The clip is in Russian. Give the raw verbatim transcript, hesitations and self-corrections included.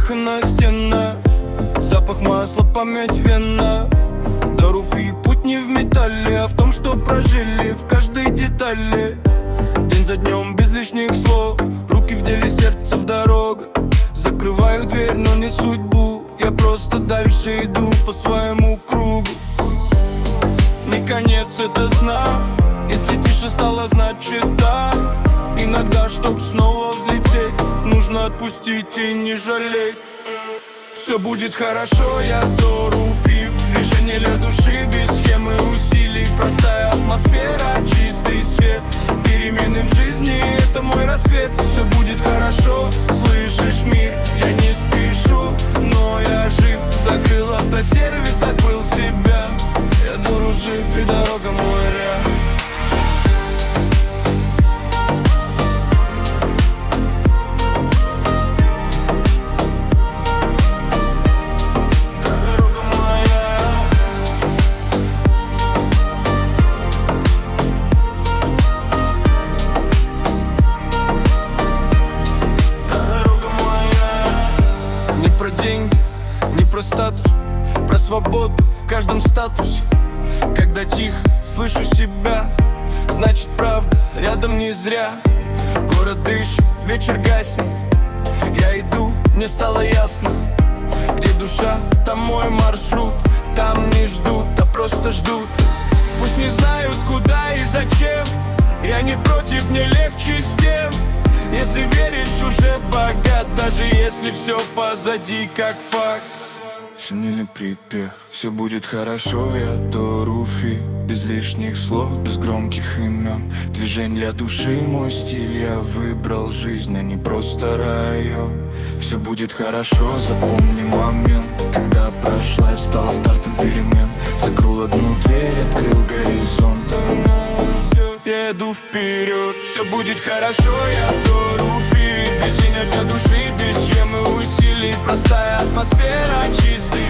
тихо настенная, запах масла, память венная. До Руфи путь не в металле, а в том, что прожили в каждой детали. День за днем без лишних слов, руки в деле, сердце в дорогу. Закрываю дверь, но не судьбу, я просто дальше иду по своему кругу. Не конец это сна, если тише стало, значит да. Иногда, чтоб снова взлететь, нужно отпустить и не жалеть. Все будет хорошо, я до Руфи. Движение для души, без схемы усилий. Простая атмосфера, чистый свет. Перемены в жизни, это мой рассвет. Все будет хорошо, слышишь, мир? Я не спешу, но я жив. Закрыл автосервис, отбыл себя. Я дуру жив, и дорога моря. Деньги, не про статус, про свободу в каждом статусе. Когда тихо слышу себя, значит правда рядом не зря. Город дышит, вечер гаснет. Я иду, мне стало ясно. Где душа, там мой маршрут. Там не ждут, а просто ждут. Пусть не знают куда и зачем. Я не против, мне легче с тем. Если веришь, уже богат, даже если все позади, как факт. Финальный припев, все будет хорошо, я до Руфи. Без лишних слов, без громких имен. Движение для души, мой стиль. Я выбрал жизнь, а не просто район. Все будет хорошо, запомни момент, когда прошла и стала стартом перемен. Закрыл одну дверь, открыл горизонт. Я иду вперед, все будет хорошо, я до Руфи. Движение для души, без чем и усилий. Простая атмосфера, чистый